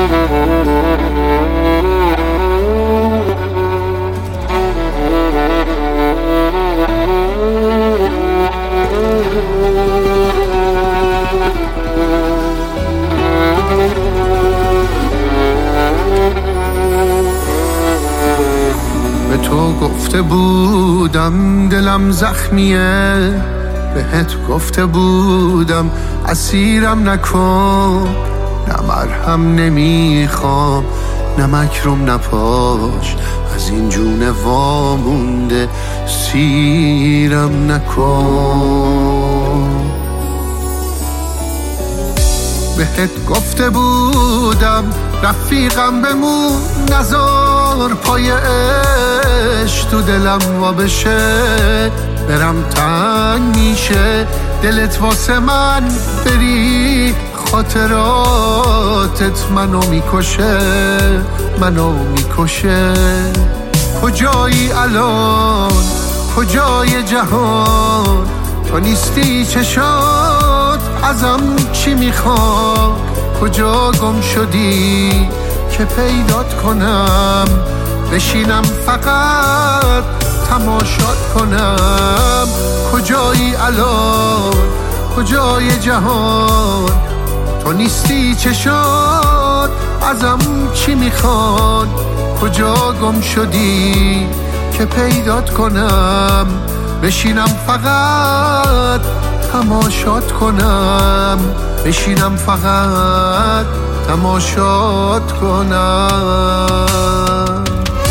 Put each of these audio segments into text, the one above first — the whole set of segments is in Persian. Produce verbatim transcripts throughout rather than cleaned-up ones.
به تو گفته بودم دلم زخمیه، بهت گفته بودم اسیرم نکن، نه مرهم نمیخوام نه مکرم نپاش، از این جون وامونده سیرم نکن. بهت گفته بودم رفیقم بمون، نزار پای عشق تو دلم وا بشه، برم تنگ میشه دلت واسه من بری، خاطراتت منو میکشه منو میکشه. کجایی الان کجای جهان، تو نیستی چشات ازم چی میخواد، کجا گم شدی که پیدات کنم، بشینم فقط تماشات کنم. کجایی الان کجای جهان، تو نیستی چشات ازم چی میخواد، کجا گم شدی که پیدات کنم، بشینم فقط تماشات کنم، بشینم فقط تماشات کنم.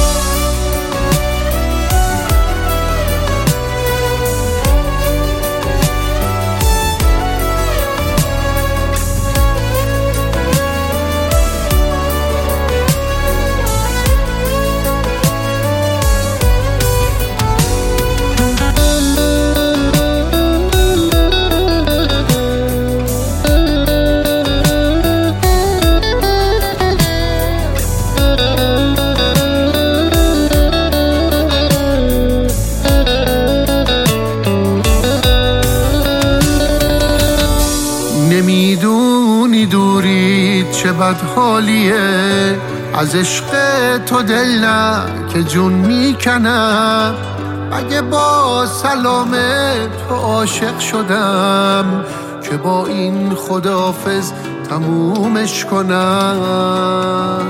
نمیدونی دوری چه بد حالیه، از عشق تو دل نه که جون میکنم، اگه با سلام تو عاشق شدم که با این خداحافظ تمومش کنم.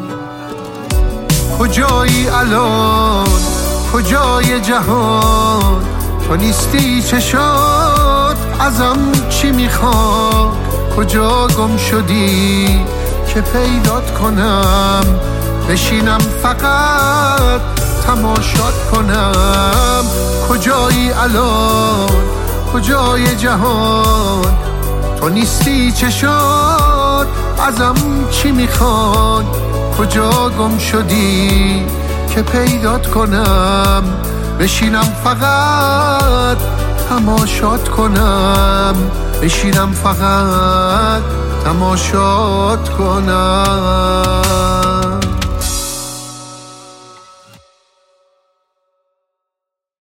کجایی الان کجای جهان، تو نیستی چشات ازم چی میخواد، کجا گم شدی که پیدات کنم، بشینم فقط تماشات کنم. کجایی الان کجای جهان، تو نیستی چشات ازم چی میخواد، کجا گم شدی که پیدات کنم، بشینم فقط تماشات کنم، بشینم فقط تماشات کنم.